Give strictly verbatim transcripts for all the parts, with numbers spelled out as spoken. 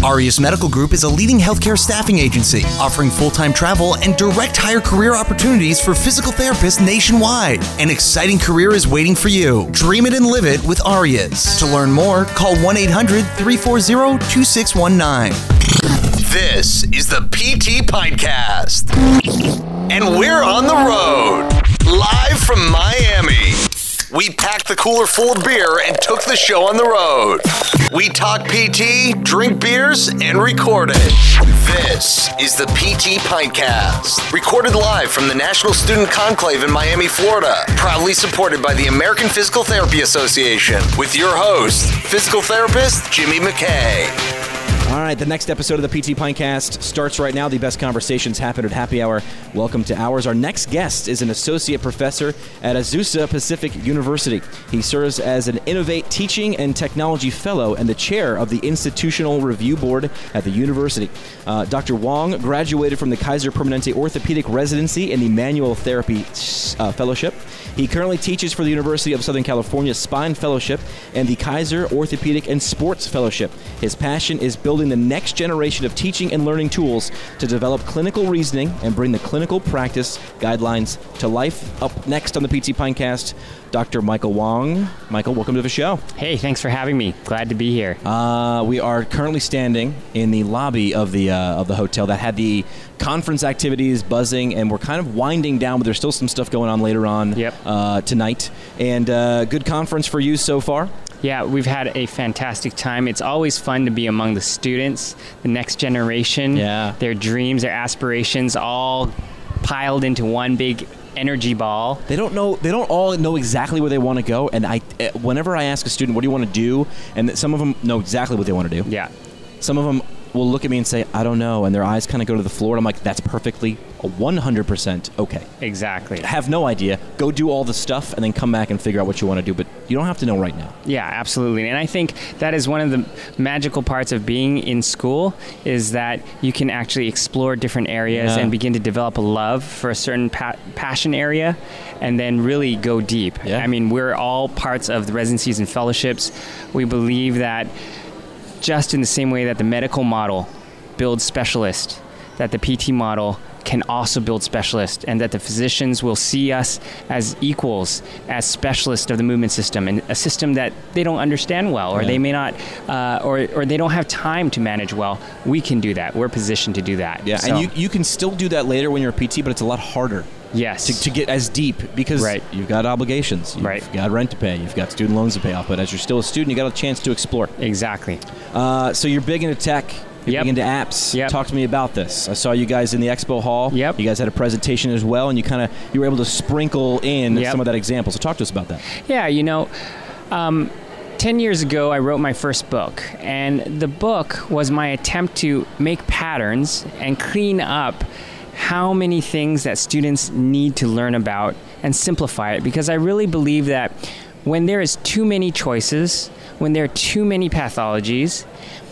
Aureus Medical Group is a leading healthcare staffing agency offering full-time travel and direct hire career opportunities for physical therapists nationwide. An exciting career is waiting for you. Dream it and live it with Aureus. To learn more, call one eight hundred, three four zero, two six one nine. This is the P T Pintcast. And we're on the road. Live from Miami. We packed the cooler full of beer and took the show on the road. We talk P T, drink beers, and record it. This is the P T Pintcast. Recorded live from the National Student Conclave in Miami, Florida. Proudly supported by the American Physical Therapy Association. With your host, physical therapist Jimmy McKay. All right, the next episode of the P T Pintcast starts right now. The best conversations happen at happy hour. Welcome to ours. Our next guest is an associate professor at Azusa Pacific University. He serves as an Innovate Teaching and Technology Fellow and the chair of the Institutional Review Board at the university. Uh, Doctor Wong graduated from the Kaiser Permanente Orthopedic Residency and the Manual Therapy uh, Fellowship. He currently teaches for the University of Southern California Spine Fellowship and the Kaiser Orthopedic and Sports Fellowship. His passion is building the next generation of teaching and learning tools to develop clinical reasoning and bring the clinical practice guidelines to life. Up next on the P T Pintcast, Doctor Michael Wong. Michael, welcome to the show. Hey, thanks for having me. Glad to be here. Uh, we are currently standing in the lobby of the uh, of the hotel that had the conference activities buzzing, and we're kind of winding down, but there's still some stuff going on later on yep. uh, tonight. And uh, good conference for you so far? Yeah, we've had a fantastic time. It's always fun to be among the students, the next generation, yeah. their dreams, their aspirations, all piled into one big energy ball. They don't know. They don't all know exactly where they want to go. And I, whenever I ask a student, "What do you want to do?" and some of them know exactly what they want to do. Yeah. Some of them will look at me and say, "I don't know," and their eyes kind of go to the floor. And I'm like, "That's perfectly one hundred percent okay." Exactly. Have no idea. Go do all the stuff, and then come back and figure out what you want to do. But you don't have to know right now. Yeah, absolutely. And I think that is one of the magical parts of being in school is that you can actually explore different areas yeah. and begin to develop a love for a certain pa- passion area and then really go deep. Yeah. I mean, we're all parts of the residencies and fellowships. We believe that just in the same way that the medical model builds specialists, that the P T model can also build specialists, and that the physicians will see us as equals, as specialists of the movement system, and a system that they don't understand well, or yeah. they may not, uh, or or they don't have time to manage well. We can do that. We're positioned to do that. Yeah, so, and you, you can still do that later when you're a P T, but it's a lot harder. Yes. To, to get as deep because right. you've got obligations. You've right. got rent to pay. You've got student loans to pay off. But as you're still a student, you got a chance to explore. Exactly. Uh, so you're big into tech. You're yep. big into apps. Yep. Talk to me about this. I saw you guys in the expo hall. Yep. You guys had a presentation as well, and you kind of you were able to sprinkle in yep. some of that example. So talk to us about that. Yeah, you know, um, ten years ago, I wrote my first book, and the book was my attempt to make patterns and clean up how many things that students need to learn about and simplify it, because I really believe that when there is too many choices, when there are too many pathologies,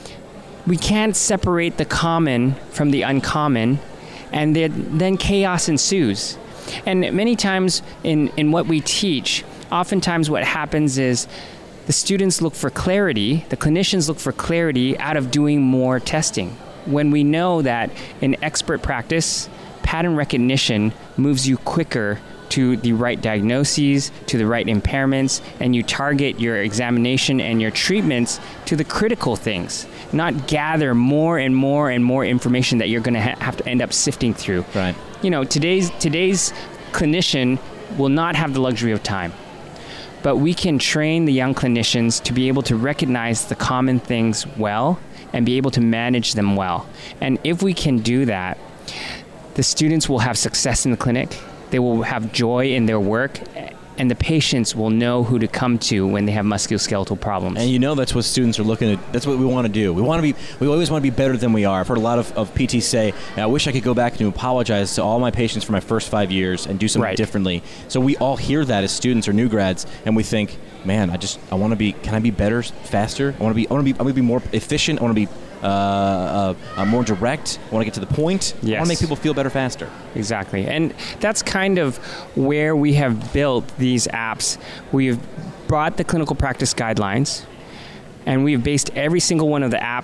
we can't separate the common from the uncommon, and then chaos ensues. And many times in, in what we teach, oftentimes what happens is the students look for clarity, the clinicians look for clarity out of doing more testing. When we know that in expert practice, pattern recognition moves you quicker to the right diagnoses, to the right impairments, and you target your examination and your treatments to the critical things, not gather more and more and more information that you're going to ha- have to end up sifting through. Right. You know, today's today's clinician will not have the luxury of time, but we can train the young clinicians to be able to recognize the common things well and be able to manage them well. And if we can do that, the students will have success in the clinic, they will have joy in their work, and the patients will know who to come to when they have musculoskeletal problems. And you know that's what students are looking at. That's what we want to do. We want to be. We always want to be better than we are. I've heard a lot of, of P Ts say, I wish I could go back and apologize to all my patients for my first five years and do something right. differently. So we all hear that as students or new grads, and we think, man, I just I want to be. Can I be better, faster? I want to be. I want to be. I want to be more efficient. I want to be uh, uh, uh, more direct. I want to get to the point. Yes. I want to make people feel better faster. Exactly. And that's kind of where we have built these apps. We've brought the clinical practice guidelines, and we've based every single one of the apps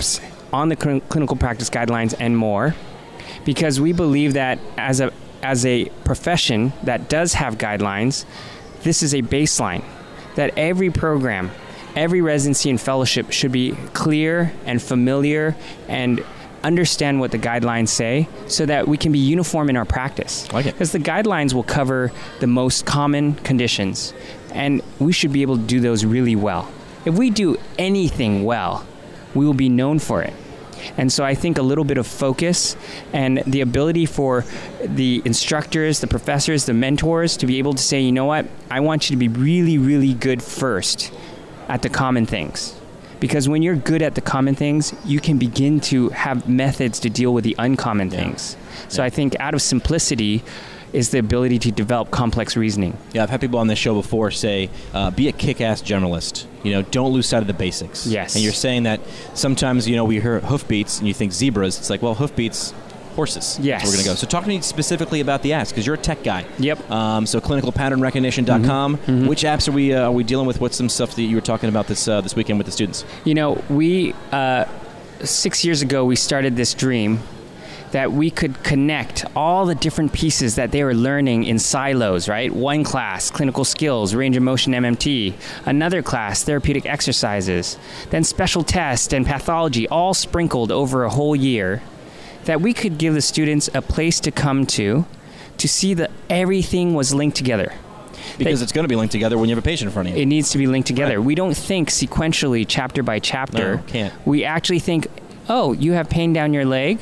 on the cl- clinical practice guidelines and more, because we believe that as a as a profession that does have guidelines, this is a baseline, that every program, every residency and fellowship should be clear and familiar and understand what the guidelines say so that we can be uniform in our practice. Like it. Because the guidelines will cover the most common conditions, and we should be able to do those really well. If we do anything well, we will be known for it. And so I think a little bit of focus and the ability for the instructors, the professors, the mentors to be able to say, you know what, I want you to be really, really good first at the common things. Because when you're good at the common things, you can begin to have methods to deal with the uncommon yeah. things. So yeah. I think out of simplicity is the ability to develop complex reasoning. Yeah, I've had people on this show before say, uh, be a kick-ass generalist. You know, don't lose sight of the basics. Yes. And you're saying that sometimes, you know, we hear hoofbeats and you think zebras. It's like, well, hoofbeats, horses. Yes. That's where we're going to go. So talk to me specifically about the apps, because you're a tech guy. Yep. Um, so clinical pattern recognition dot com. Mm-hmm. Mm-hmm. Which apps are we uh, are we dealing with? What's some stuff that you were talking about this uh, this weekend with the students? You know, we, uh, six years ago, we started this dream that we could connect all the different pieces that they were learning in silos, right? One class, clinical skills, range of motion M M T. Another class, therapeutic exercises. Then special tests and pathology, all sprinkled over a whole year. That we could give the students a place to come to, to see that everything was linked together. Because they, it's going to be linked together when you have a patient in front of you. It needs to be linked together. Right. We don't think sequentially, chapter by chapter. No, can't. We actually think, oh, you have pain down your leg?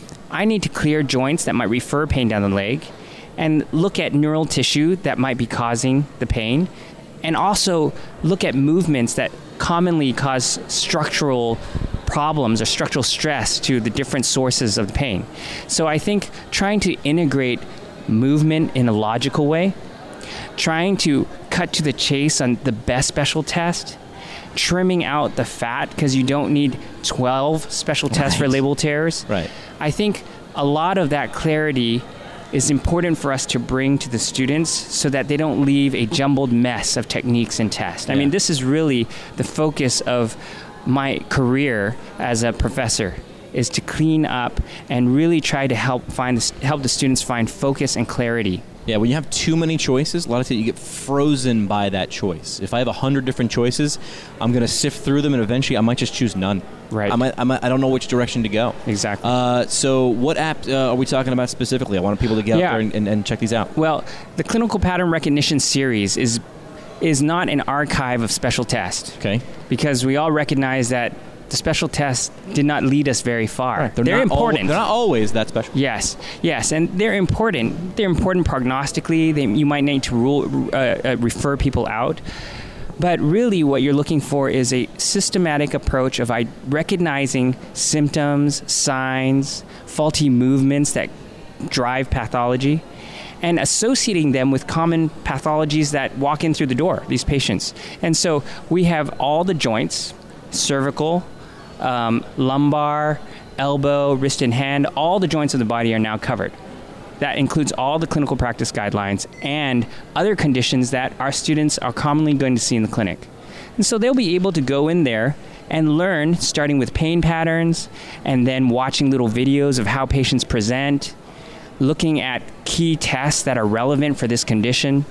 I need to clear joints that might refer pain down the leg and look at neural tissue that might be causing the pain, and also look at movements that commonly cause structural problems or structural stress to the different sources of the pain. So I think trying to integrate movement in a logical way, trying to cut to the chase on the best special test, trimming out the fat because you don't need twelve special tests right. for labral tears. Right. I think a lot of that clarity is important for us to bring to the students so that they don't leave a jumbled mess of techniques and tests. Yeah. I mean, this is really the focus of my career as a professor, is to clean up and really try to help find the, help the students find focus and clarity. Yeah, when you have too many choices, a lot of times you get frozen by that choice. If I have a hundred different choices, I'm going to sift through them, and eventually I might just choose none. Right. I might, I might, I don't know which direction to go. Exactly. Uh, so what app uh, are we talking about specifically? I want people to get yeah. out there and, and, and check these out. Well, the Clinical Pattern Recognition series is is not an archive of special tests. Okay. Because we all recognize that the special tests did not lead us very far. Right. They're, they're not important. Al- they're not always that special. Yes, yes, and they're important. They're important prognostically. They, you might need to rule, uh, uh, refer people out. But really what you're looking for is a systematic approach of I- recognizing symptoms, signs, faulty movements that drive pathology, and associating them with common pathologies that walk in through the door, these patients. And so we have all the joints, cervical, um, lumbar, elbow, wrist and hand, all the joints of the body are now covered. That includes all the clinical practice guidelines and other conditions that our students are commonly going to see in the clinic. And so they'll be able to go in there and learn, starting with pain patterns, and then watching little videos of how patients present, looking at key tests that are relevant for this condition,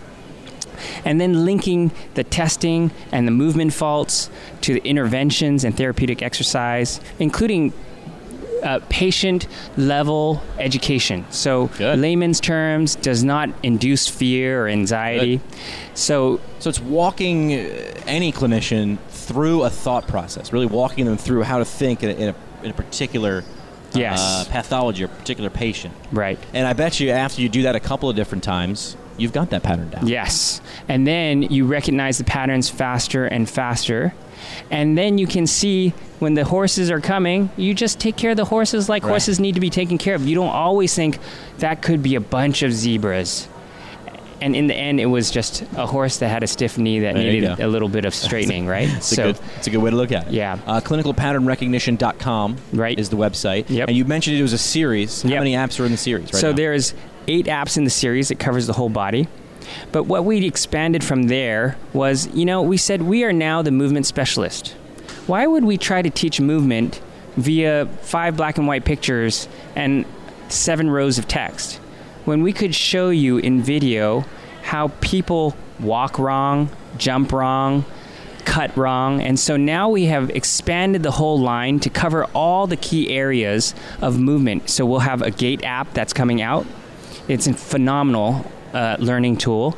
and then linking the testing and the movement faults to the interventions and therapeutic exercise, including uh, patient-level education. So Good. Layman's terms, does not induce fear or anxiety. Good. So, so it's walking any clinician through a thought process, really walking them through how to think in a, in a, in a particular yes. uh, pathology or particular patient. Right. And I bet you after you do that a couple of different times, you've got that pattern down. Yes. And then you recognize the patterns faster and faster. And then you can see when the horses are coming, you just take care of the horses like right. horses need to be taken care of. You don't always think that could be a bunch of zebras. And in the end, it was just a horse that had a stiff knee that there needed a little bit of straightening, right? It's, so, a good, it's a good way to look at it. Yeah. Uh, clinical pattern recognition dot com right. is the website. Yep. And you mentioned it was a series. How yep. many apps are in the series right so now? there's eight apps in the series that covers the whole body. But what we expanded from there was, you know, we said we are now the movement specialist. Why would we try to teach movement via five black and white pictures and seven rows of text, when we could show you in video how people walk wrong, jump wrong, cut wrong. And so now we have expanded the whole line to cover all the key areas of movement. So we'll have a gait app that's coming out. It's a phenomenal uh, learning tool.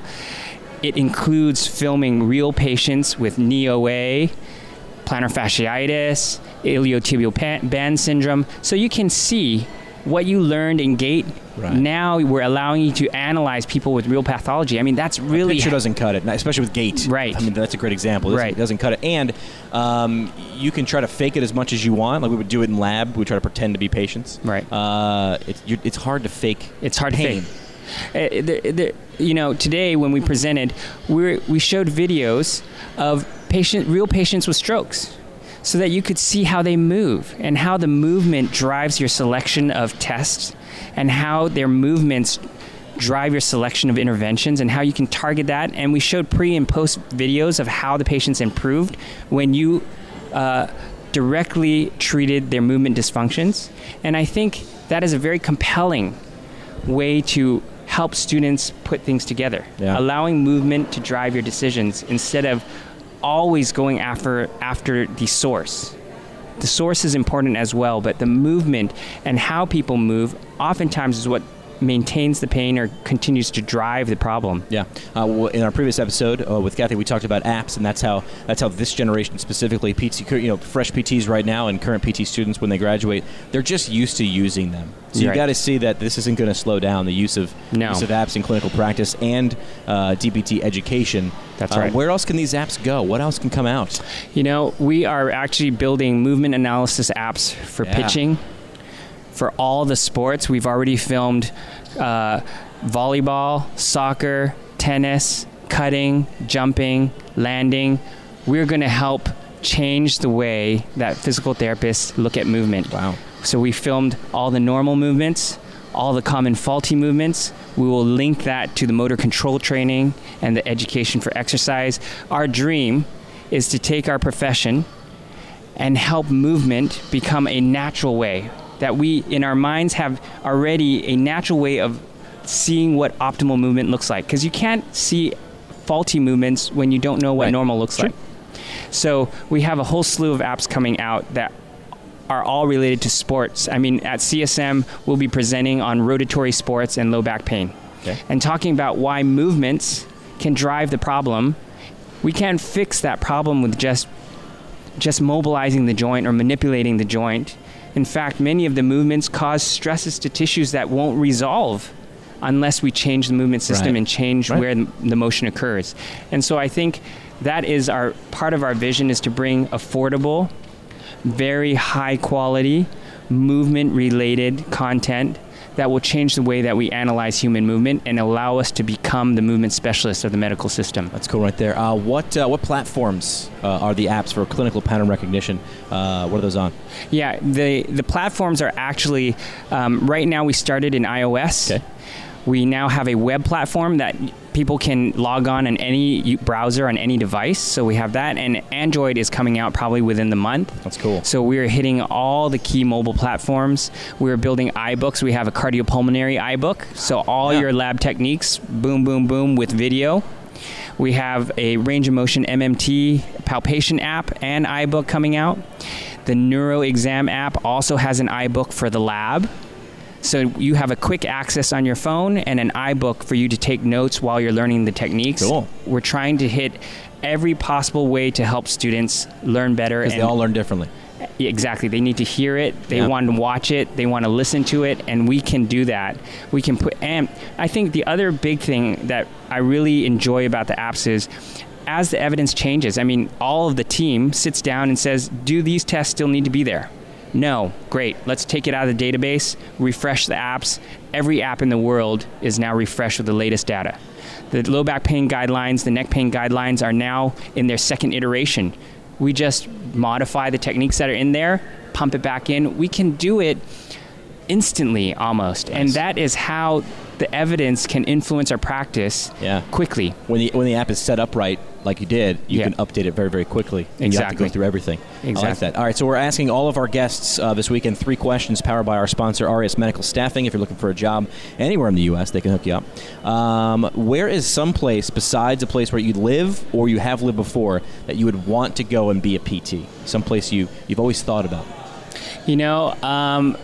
It includes filming real patients with knee O A, plantar fasciitis, iliotibial band syndrome. So you can see what you learned in gait. Right. Now we're allowing you to analyze people with real pathology. I mean, that's really... A picture doesn't cut it, especially with gait. Right. I mean, that's a great example. It doesn't, right. it doesn't cut it. And um, you can try to fake it as much as you want. Like we would do it in lab. We try to pretend to be patients. Right. Uh, it's, you, it's hard to fake It's hard pain. to fake. Uh, the, the, you know, today when we presented, we we showed videos of patient, real patients with strokes, so that you could see how they move and how the movement drives your selection of tests and how their movements drive your selection of interventions and how you can target that. And we showed pre and post videos of how the patients improved when you uh, directly treated their movement dysfunctions. And I think that is a very compelling way to help students put things together, yeah. allowing movement to drive your decisions instead of always going after after the source. The source is important as well, but the movement and how people move oftentimes is what maintains the pain or continues to drive the problem. Yeah. Uh, well, in our previous episode uh, with Kathy, we talked about apps, and that's how that's how this generation specifically, P T, you know, fresh P Ts right now and current P T students when they graduate, they're just used to using them. So you Right. got to see that this isn't going to slow down the use of No. use of apps in clinical practice and uh, D B T education. That's Uh, right. Where else can these apps go? What else can come out? You know, we are actually building movement analysis apps for Yeah. pitching. For all the sports, we've already filmed uh, volleyball, soccer, tennis, cutting, jumping, landing. We're going to help change the way that physical therapists look at movement. Wow. So we filmed all the normal movements, all the common faulty movements. We will link that to the motor control training and the education for exercise. Our dream is to take our profession and help movement become a natural way, that we in our minds have already a natural way of seeing what optimal movement looks like. Because you can't see faulty movements when you don't know what Right. normal looks Sure. like. So we have a whole slew of apps coming out that are all related to sports. I mean, at C S M, we'll be presenting on rotatory sports and low back pain. Okay. And talking about why movements can drive the problem. We can't fix that problem with just just mobilizing the joint or manipulating the joint. In fact, many of the movements cause stresses to tissues that won't resolve unless we change the movement system Right. and change Right. where the, the motion occurs. And so I think that is our part of our vision, is to bring affordable, very high quality, movement related content that will change the way that we analyze human movement and allow us to become the movement specialists of the medical system. That's cool right there. Uh, what uh, what platforms uh, are the apps for clinical pattern recognition? Uh, what are those on? Yeah, the, the platforms are actually, um, right now we started in iOS. Okay. We now have a web platform that people can log on in any browser on any device. So we have that, and Android is coming out probably within the month. That's cool. So we're hitting all the key mobile platforms. We're building iBooks. We have a cardiopulmonary iBook. So all Yeah. your lab techniques, boom, boom, boom, with video. We have a range of motion M M T palpation app and iBook coming out. The neuro exam app also has an iBook for the lab. So you have a quick access on your phone and an iBook for you to take notes while you're learning the techniques. Cool. We're trying to hit every possible way to help students learn better. Because they all learn differently. Exactly. They need to hear it. They Yeah. want to watch it. They want to listen to it. And we can do that. We can put, and I think the other big thing that I really enjoy about the apps is, as the evidence changes, I mean, all of the team sits down and says, do these tests still need to be there? No. Great. Let's take it out of the database, refresh the apps. Every app in the world is now refreshed with the latest data. The low back pain guidelines, the neck pain guidelines are now in their second iteration. We just modify the techniques that are in there, pump it back in. We can do it instantly almost. Nice. And that is how the evidence can influence our practice yeah. quickly. When the when the app is set up right, like you did, you yeah. can update it very, very quickly. And exactly. you have to go through everything. Exactly. I like that. All right, so we're asking all of our guests uh, this weekend three questions powered by our sponsor, Arias Medical Staffing. If you're looking for a job anywhere in the U S, they can hook you up. Um, where is some place besides a place where you live or you have lived before that you would want to go and be a P T? Some place you, you've always thought about? You know, um,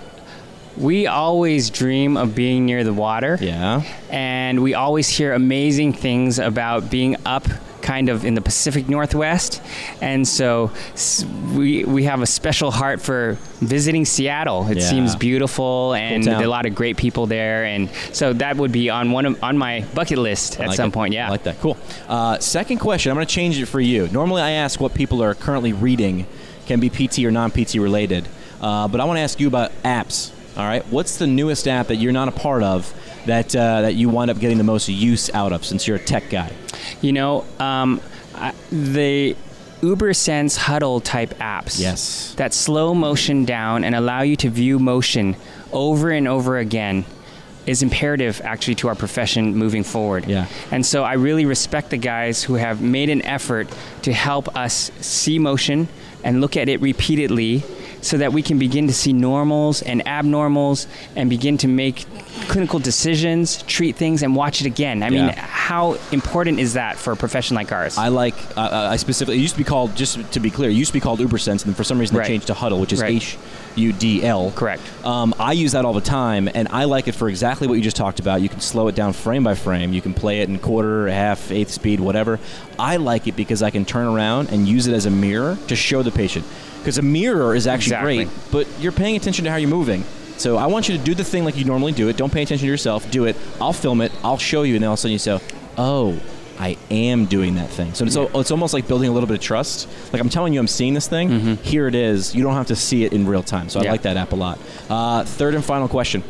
we always dream of being near the water. Yeah. And we always hear amazing things about being up kind of in the Pacific Northwest. And so we we have a special heart for visiting Seattle. It yeah. seems beautiful and cool there are a lot of great people there. And so that would be on one of, on my bucket list at like some it. point. Yeah. I like that. Cool. Uh, second question. I'm going to change it for you. Normally I ask what people are currently reading, can be P T or non-P T related. Uh, but I want to ask you about apps. All right. What's the newest app that you're not a part of that uh, that you wind up getting the most use out of since you're a tech guy? You know, um, I, the UberSense Huddle type apps yes. that slow motion down and allow you to view motion over and over again is imperative actually to our profession moving forward. Yeah. And so I really respect the guys who have made an effort to help us see motion and look at it repeatedly so that we can begin to see normals and abnormals and begin to make clinical decisions, treat things, and watch it again. I yeah. mean, how important is that for a profession like ours? I like, uh, I specifically, it used to be called, just to be clear, it used to be called UberSense, and then for some reason right. they changed to Huddle, which is right. H U D L. Correct. Um, I use that all the time, and I like it for exactly what you just talked about. You can slow it down frame by frame. You can play it in quarter, half, eighth speed, whatever. I like it because I can turn around and use it as a mirror to show the patient. Because a mirror is actually exactly. great, but you're paying attention to how you're moving. So I want you to do the thing like you normally do it. Don't pay attention to yourself. Do it. I'll film it. I'll show you. And then all of a sudden you say, oh, I am doing that thing. So it's, yeah. it's almost like building a little bit of trust. Like I'm telling you I'm seeing this thing. Mm-hmm. Here it is. You don't have to see it in real time. So I yeah. like that app a lot. Uh, third and final question.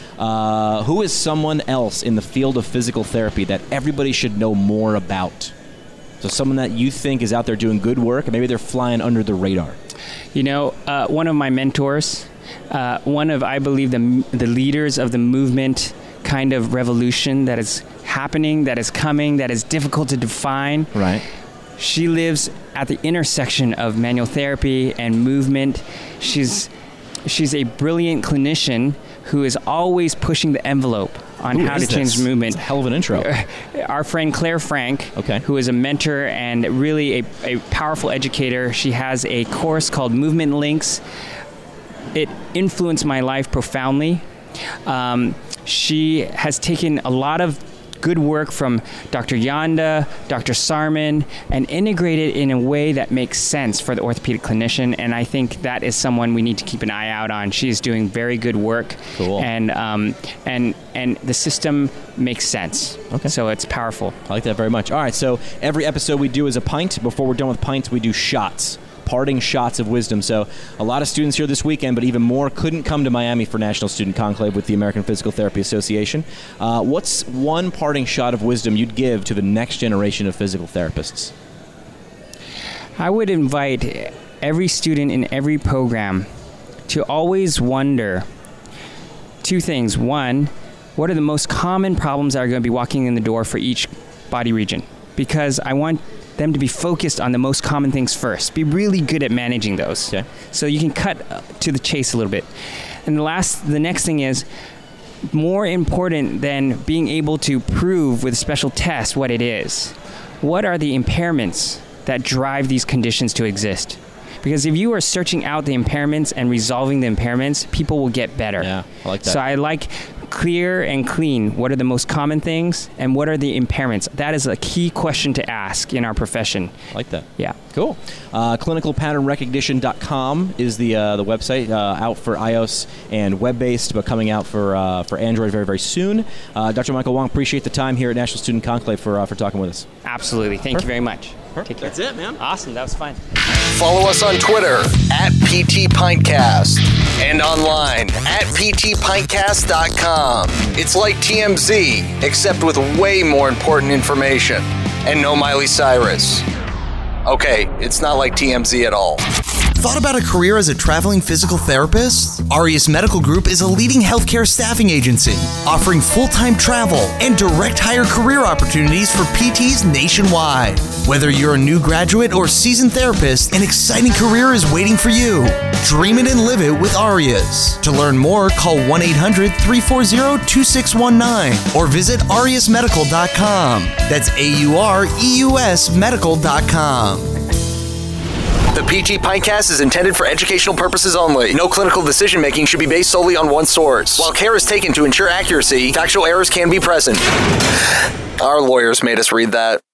Uh, who is someone else in the field of physical therapy that everybody should know more about? So someone that you think is out there doing good work, and maybe they're flying under the radar. You know, uh, one of my mentors, uh, one of, I believe, the the leaders of the movement kind of revolution that is happening, that is coming, that is difficult to define. Right. She lives at the intersection of manual therapy and movement. She's she's a brilliant clinician who is always pushing the envelope on Who how to is change this? movement. It's a hell of an intro. Our friend Claire Frank, okay. who is a mentor and really a, a powerful educator. She has a course called Movement Links. It influenced my life profoundly. Um, she has taken a lot of good work from Doctor Yanda, Doctor Sarman, and integrated in a way that makes sense for the orthopedic clinician. And I think that is someone we need to keep an eye out on. She is doing very good work. Cool. And um, and and the system makes sense. Okay. So it's powerful. I like that very much. All right, so every episode we do is a pint. Before we're done with pints, we do shots. Parting shots of wisdom. So a lot of students here this weekend, but even more couldn't come to Miami for National Student Conclave with the American Physical Therapy Association. Uh, what's one parting shot of wisdom you'd give to the next generation of physical therapists? I would invite every student in every program to always wonder two things. One, what are the most common problems that are going to be walking in the door for each body region? Because I want them to be focused on the most common things first. Be really good at managing those. Okay. So you can cut to the chase a little bit. And the last, the next thing is, more important than being able to prove with a special test what it is, what are the impairments that drive these conditions to exist? Because if you are searching out the impairments and resolving the impairments, people will get better. Yeah, I like that. So I like clear and clean. What are the most common things and what are the impairments? That is a key question to ask in our profession. I like that. Yeah. Cool. Uh, clinical pattern recognition dot com is the uh, the website, uh, out for iOS and web-based, but coming out for uh, for Android very, very soon. Uh, Doctor Michael Wong, appreciate the time here at National Student Conclave for uh, for talking with us. Absolutely. Thank Perfect. you very much. Perfect. Take care. That's it, man. Awesome. That was fun. Follow us on Twitter at P T Pintcast and online at P T Pintcast dot com. It's like T M Z, except with way more important information. And no Miley Cyrus. Okay, it's not like T M Z at all. Thought about a career as a traveling physical therapist? Arias Medical Group is a leading healthcare staffing agency offering full-time travel and direct hire career opportunities for P Ts nationwide. Whether you're a new graduate or seasoned therapist, an exciting career is waiting for you. Dream it and live it with Arias. To learn more, call one eight hundred, three four zero, two six one nine or visit arias medical dot com. That's A U R E U S medical dot com. The P T Pintcast is intended for educational purposes only. No clinical decision-making should be based solely on one source. While care is taken to ensure accuracy, factual errors can be present. Our lawyers made us read that.